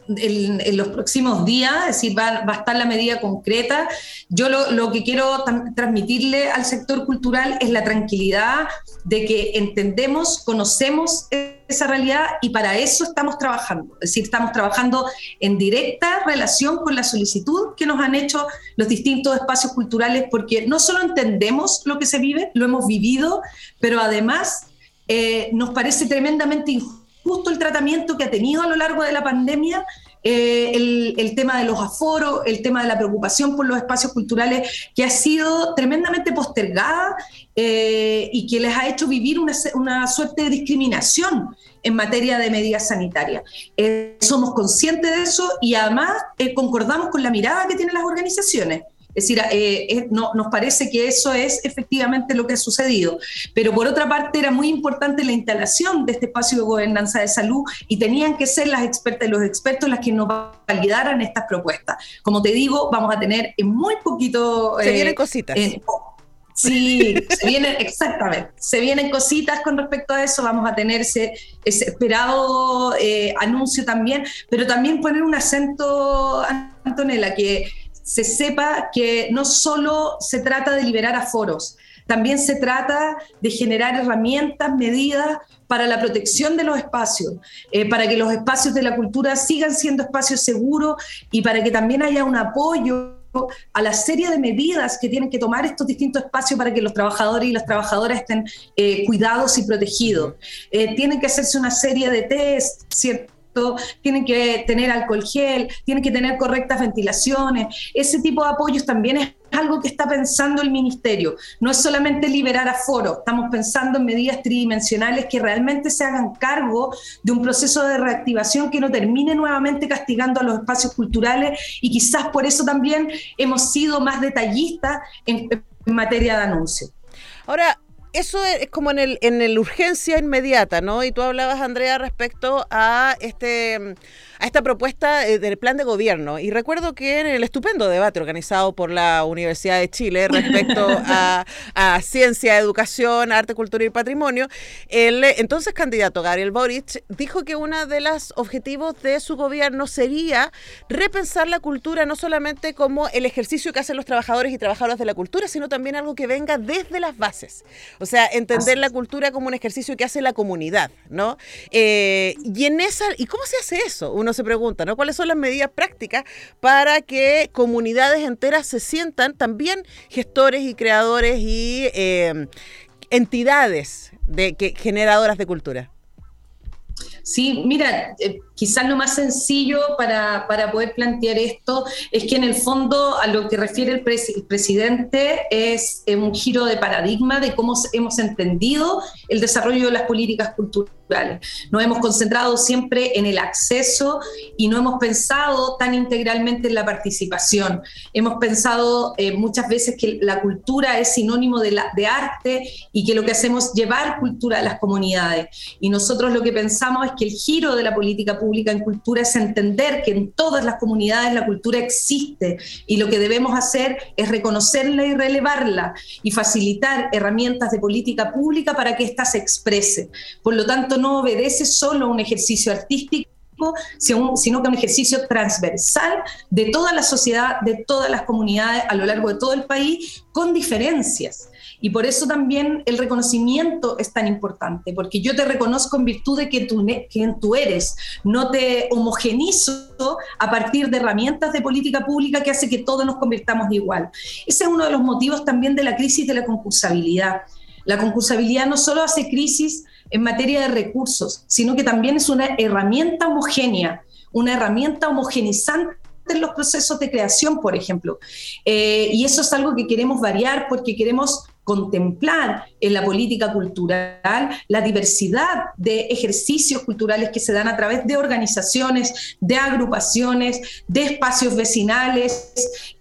en los próximos días, es decir, va a estar la medida concreta. Yo lo que quiero transmitirle al sector cultural es la tranquilidad de que entendemos, conocemos esa realidad y para eso estamos trabajando. Es decir, estamos trabajando en directa relación con la solicitud que nos han hecho los distintos espacios culturales, porque no solo entendemos lo que se vive, lo hemos vivido, pero además nos parece tremendamente injusto el tratamiento que ha tenido a lo largo de la pandemia, el tema de los aforos, el tema de la preocupación por los espacios culturales, que ha sido tremendamente postergada y que les ha hecho vivir una suerte de discriminación en materia de medidas sanitarias. Somos conscientes de eso y además concordamos con la mirada que tienen las organizaciones. Es decir, nos parece que eso es efectivamente lo que ha sucedido. Pero por otra parte era muy importante la instalación de este espacio de gobernanza de salud y tenían que ser las expertas y los expertos las que nos validaran estas propuestas. Como te digo, vamos a tener en muy poquito... Se vienen cositas. Sí, exactamente. Se vienen cositas con respecto a eso. Vamos a tener ese esperado anuncio también, pero también poner un acento, Antonella, que se sepa que no solo se trata de liberar aforos, también se trata de generar herramientas, medidas para la protección de los espacios, para que los espacios de la cultura sigan siendo espacios seguros y para que también haya un apoyo a la serie de medidas que tienen que tomar estos distintos espacios para que los trabajadores y las trabajadoras estén cuidados y protegidos. Tienen que hacerse una serie de test, ¿cierto? Tienen que tener alcohol gel, tienen que tener correctas ventilaciones. Ese tipo de apoyos también es algo que está pensando el Ministerio. No es solamente liberar aforo, estamos pensando en medidas tridimensionales que realmente se hagan cargo de un proceso de reactivación que no termine nuevamente castigando a los espacios culturales y quizás por eso también hemos sido más detallistas en materia de anuncio. Ahora, eso es como en el urgencia inmediata, ¿no? Y tú hablabas, Andrea, respecto a esta propuesta del plan de gobierno. Y recuerdo que en el estupendo debate organizado por la Universidad de Chile respecto a ciencia, educación, arte, cultura y patrimonio, el entonces candidato Gabriel Boric dijo que uno de los objetivos de su gobierno sería repensar la cultura no solamente como el ejercicio que hacen los trabajadores y trabajadoras de la cultura, sino también algo que venga desde las bases. O sea, entender la cultura como un ejercicio que hace la comunidad, ¿no? ¿Y cómo se hace eso? Uno se pregunta, ¿no? ¿Cuáles son las medidas prácticas para que comunidades enteras se sientan también gestores y creadores y entidades generadoras de cultura? Sí, mira, quizás lo más sencillo para poder plantear esto es que en el fondo a lo que refiere el presidente es un giro de paradigma de cómo hemos entendido el desarrollo de las políticas culturales. Nos hemos concentrado siempre en el acceso y no hemos pensado tan integralmente en la participación. Hemos pensado muchas veces que la cultura es sinónimo de arte y que lo que hacemos es llevar cultura a las comunidades. Y nosotros lo que pensamos es que el giro de la política pública en cultura es entender que en todas las comunidades la cultura existe y lo que debemos hacer es reconocerla y relevarla y facilitar herramientas de política pública para que ésta se exprese. Por lo tanto, no obedece solo a un ejercicio artístico, sino que a un ejercicio transversal de toda la sociedad, de todas las comunidades a lo largo de todo el país, con diferencias. Y por eso también el reconocimiento es tan importante, porque yo te reconozco en virtud de quien tú eres, no te homogenizo a partir de herramientas de política pública que hace que todos nos convirtamos igual. Ese es uno de los motivos también de la crisis de la concursabilidad. La concursabilidad no solo hace crisis en materia de recursos, sino que también es una herramienta homogénea, una herramienta homogenizante en los procesos de creación, por ejemplo. Y eso es algo que queremos variar porque queremos contemplar en la política cultural la diversidad de ejercicios culturales que se dan a través de organizaciones, de agrupaciones, de espacios vecinales,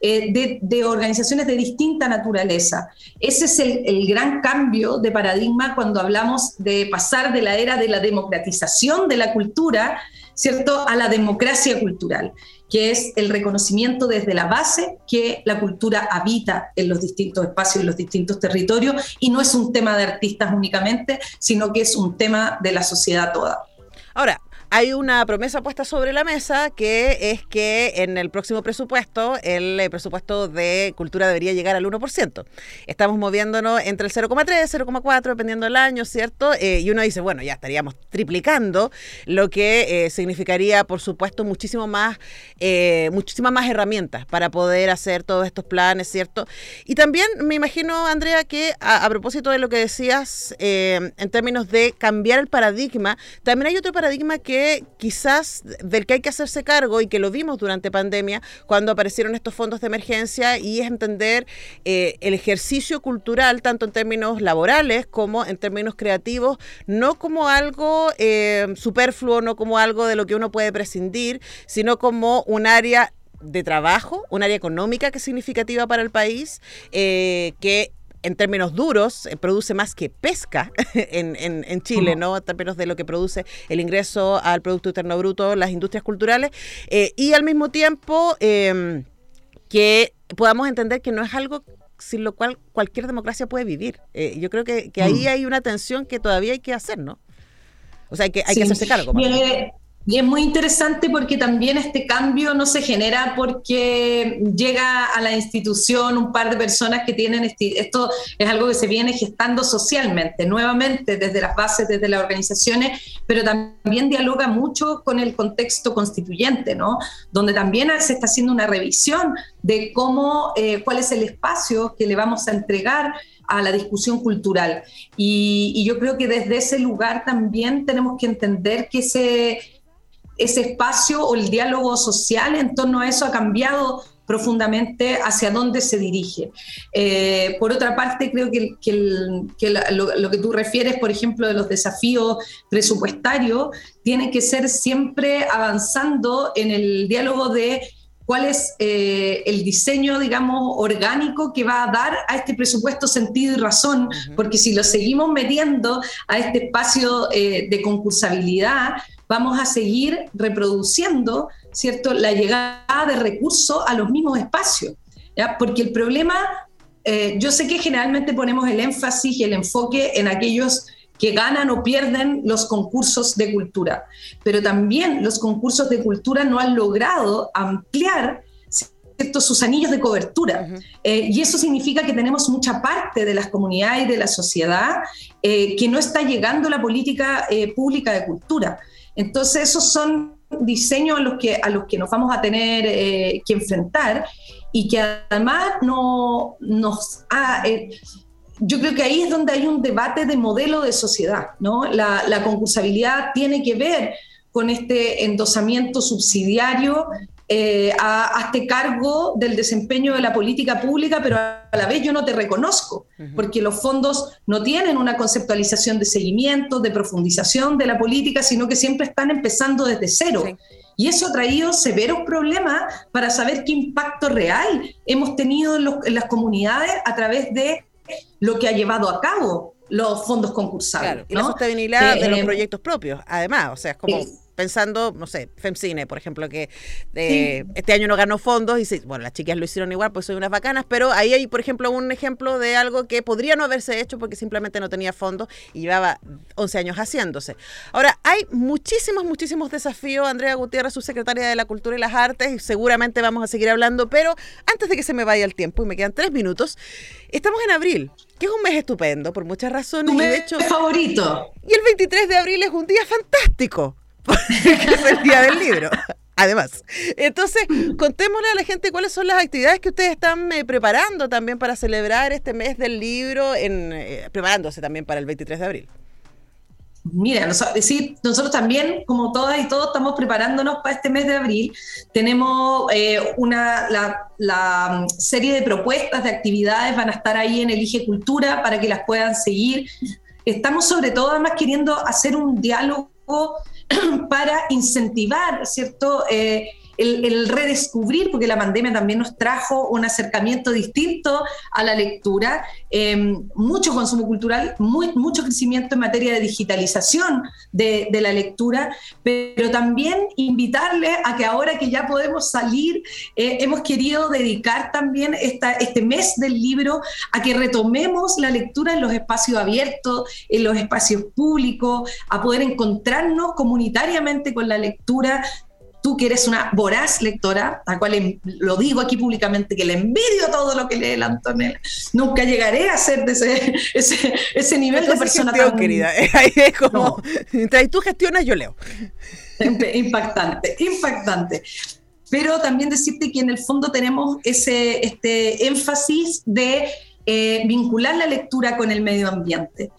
de organizaciones de distinta naturaleza. Ese es el gran cambio de paradigma cuando hablamos de pasar de la era de la democratización de la cultura, ¿cierto?, a la democracia cultural, que es el reconocimiento desde la base que la cultura habita en los distintos espacios, en los distintos territorios, y no es un tema de artistas únicamente, sino que es un tema de la sociedad toda. Ahora, hay una promesa puesta sobre la mesa que es que en el próximo presupuesto, el presupuesto de cultura debería llegar al 1%. Estamos moviéndonos entre el 0,3, 0,4, dependiendo del año, ¿cierto? Y uno dice, bueno, ya estaríamos triplicando, lo que significaría, por supuesto, muchísimas más herramientas para poder hacer todos estos planes, ¿cierto? Y también me imagino, Andrea, que a propósito de lo que decías en términos de cambiar el paradigma, también hay otro paradigma que quizás del que hay que hacerse cargo y que lo vimos durante pandemia cuando aparecieron estos fondos de emergencia, y es entender el ejercicio cultural tanto en términos laborales como en términos creativos, no como algo superfluo, no como algo de lo que uno puede prescindir, sino como un área de trabajo, un área económica que es significativa para el país, que en términos duros, produce más que pesca en Chile, ¿no? En términos de lo que produce el ingreso al Producto Interno Bruto, las industrias culturales, y al mismo tiempo que podamos entender que no es algo sin lo cual cualquier democracia puede vivir. Yo creo que ahí hay una tensión que todavía hay que hacer, ¿no? O sea, hay que hacerse cargo. Y es muy interesante porque también este cambio no se genera porque llega a la institución un par de personas que tienen esto es algo que se viene gestando socialmente, nuevamente desde las bases, desde las organizaciones, pero también dialoga mucho con el contexto constituyente, ¿no? Donde también se está haciendo una revisión de cómo, cuál es el espacio que le vamos a entregar a la discusión cultural. Y yo creo que desde ese lugar también tenemos que entender que ese espacio o el diálogo social en torno a eso ha cambiado profundamente hacia dónde se dirige. Por otra parte, creo que lo que tú refieres, por ejemplo, de los desafíos presupuestarios, tiene que ser siempre avanzando en el diálogo de cuál es el diseño, digamos, orgánico que va a dar a este presupuesto sentido y razón, porque si lo seguimos metiendo a este espacio de concursabilidad, vamos a seguir reproduciendo, ¿cierto?, la llegada de recursos a los mismos espacios, ¿ya? Porque el problema, yo sé que generalmente ponemos el énfasis y el enfoque en aquellos que ganan o pierden los concursos de cultura, pero también los concursos de cultura no han logrado ampliar, ¿cierto?, sus anillos de cobertura. Y eso significa que tenemos mucha parte de las comunidades y de la sociedad que no está llegando a la política pública de cultura. Entonces esos son diseños a los que nos vamos a tener que enfrentar, y que además yo creo que ahí es donde hay un debate de modelo de sociedad, ¿no? La concursabilidad tiene que ver con este endosamiento subsidiario a este cargo del desempeño de la política pública, pero a la vez yo no te reconozco, porque los fondos no tienen una conceptualización de seguimiento, de profundización de la política, sino que siempre están empezando desde cero. Sí. Y eso ha traído severos problemas para saber qué impacto real hemos tenido en las comunidades a través de lo que ha llevado a cabo los fondos concursables. Claro, y ¿no? La sostenibilidad de los proyectos propios, además, o sea, es como pensando, no sé, FEMCINE, por ejemplo, que este año no ganó fondos, y bueno, las chicas lo hicieron igual, pues son unas bacanas, pero ahí hay, por ejemplo, un ejemplo de algo que podría no haberse hecho porque simplemente no tenía fondos y llevaba 11 años haciéndose. Ahora, hay muchísimos desafíos. Andrea Gutiérrez, subsecretaria de la Cultura y las Artes, y seguramente vamos a seguir hablando, pero antes de que se me vaya el tiempo, y me quedan 3 minutos, estamos en abril, que es un mes estupendo por muchas razones. Tu mes de hecho, favorito. Y el 23 de abril es un día fantástico, que es el día del libro, además. Entonces, contémosle a la gente cuáles son las actividades que ustedes están preparando también para celebrar este mes del libro, preparándose también para el 23 de abril. Mira, nosotros también, como todas y todos, estamos preparándonos para este mes de abril. Tenemos la serie de propuestas de actividades, van a estar ahí en Elige Cultura para que las puedan seguir. Estamos sobre todo además queriendo hacer un diálogo para incentivar, ¿cierto?, el redescubrir, porque la pandemia también nos trajo un acercamiento distinto a la lectura, mucho consumo cultural, mucho crecimiento en materia de digitalización de la lectura, pero también invitarles a que ahora que ya podemos salir, hemos querido dedicar también este mes del libro a que retomemos la lectura en los espacios abiertos, en los espacios públicos, a poder encontrarnos comunitariamente con la lectura. Tú que eres una voraz lectora, a cual lo digo aquí públicamente, que le envidio todo lo que lee la Antonella. Nunca llegaré a ser de ese nivel de persona tan... querida, ahí es como, no. Mientras tú gestionas, yo leo. Impactante. Pero también decirte que en el fondo tenemos este énfasis de vincular la lectura con el medio ambiente.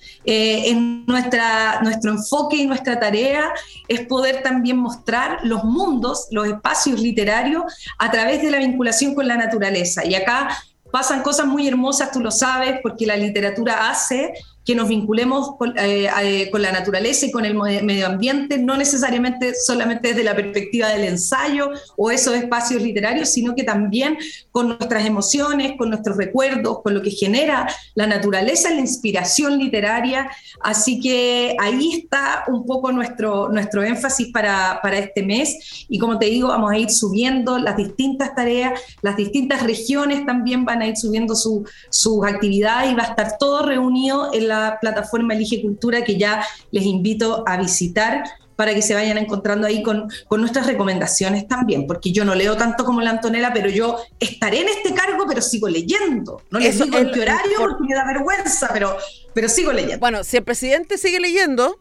Nuestro enfoque y nuestra tarea es poder también mostrar los mundos, los espacios literarios a través de la vinculación con la naturaleza. Y acá pasan cosas muy hermosas, tú lo sabes, porque la literatura hace que nos vinculemos con la naturaleza y con el medio ambiente, no necesariamente solamente desde la perspectiva del ensayo o esos espacios literarios, sino que también con nuestras emociones, con nuestros recuerdos, con lo que genera la naturaleza, la inspiración literaria. Así que ahí está un poco nuestro énfasis para este mes. Y como te digo, vamos a ir subiendo las distintas tareas, las distintas regiones también van a ir subiendo sus actividades y va a estar todo reunido en la plataforma Elige Cultura, que ya les invito a visitar para que se vayan encontrando ahí con nuestras recomendaciones también, porque yo no leo tanto como la Antonella, pero yo estaré en este cargo, pero sigo leyendo. No les digo en qué horario porque me da vergüenza, pero sigo leyendo. Bueno, si el presidente sigue leyendo,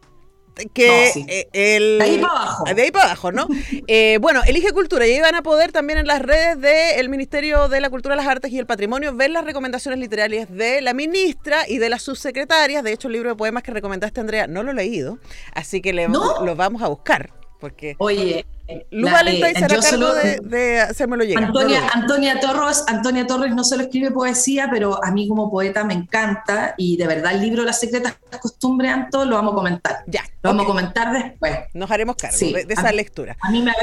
que no, sí. De ahí para abajo, ¿no? Bueno, Elige Cultura, y ahí van a poder también en las redes del Ministerio de la Cultura, las Artes y el Patrimonio ver las recomendaciones literarias de la ministra y de las subsecretarias. De hecho, el libro de poemas que recomendaste, Andrea, no lo he leído, así que lo vamos a buscar, porque... Oye... Lu Valentine será cargo de hacérmelo llegar. Antonia Torres no solo escribe poesía, pero a mí como poeta me encanta, y de verdad el libro Las secretas costumbres, Anto, lo vamos a comentar. Ya, lo vamos a comentar después. Nos haremos cargo de esa lectura. A mí me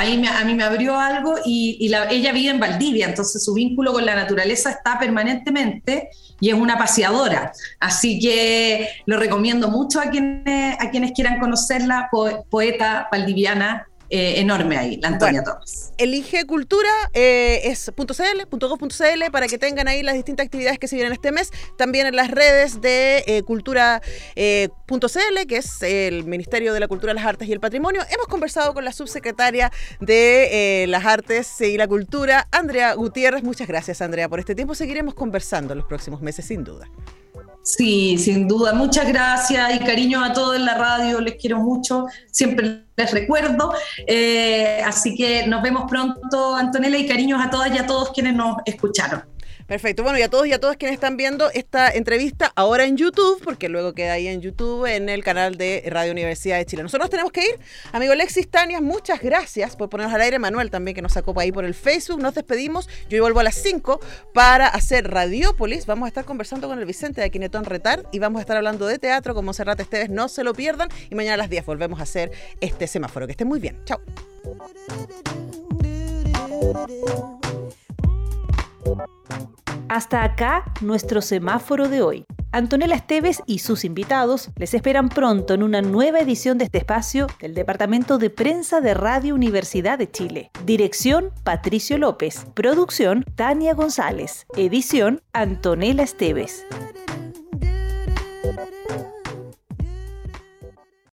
abrió algo, y ella vive en Valdivia, entonces su vínculo con la naturaleza está permanentemente, y es una paseadora. Así que lo recomiendo mucho a quienes quieran conocerla, poeta valdiviana, enorme ahí, la Antonia Torres. Elige Cultura es .cl.gov.cl para que tengan ahí las distintas actividades que se vienen este mes. También en las redes de cultura.cl, que es el Ministerio de la Cultura, las Artes y el Patrimonio. Hemos conversado con la subsecretaria de las Artes y la Cultura, Andrea Gutiérrez. Muchas gracias, Andrea, por este tiempo. Seguiremos conversando en los próximos meses, sin duda. Sí, sin duda. Muchas gracias y cariño a todos en la radio. Les quiero mucho. Siempre les recuerdo. Así que nos vemos pronto, Antonella, y cariños a todas y a todos quienes nos escucharon. Perfecto. Bueno, y a todas quienes están viendo esta entrevista ahora en YouTube, porque luego queda ahí en YouTube, en el canal de Radio Universidad de Chile. Nosotros tenemos que ir. Amigo Alexis, Tania, muchas gracias por ponernos al aire. Manuel también, que nos sacó ahí por el Facebook. Nos despedimos. Yo vuelvo a las 5 para hacer Radiópolis. Vamos a estar conversando con el Vicente de Aquinetón Retard y vamos a estar hablando de teatro con Montserrat Esteves. No se lo pierdan. Y mañana a las 10 volvemos a hacer este semáforo. Que estén muy bien. Chao. Hasta acá nuestro semáforo de hoy. Antonella Esteves y sus invitados les esperan pronto en una nueva edición de este espacio del Departamento de Prensa de Radio Universidad de Chile. Dirección, Patricio López. Producción, Tania González. Edición, Antonella Esteves.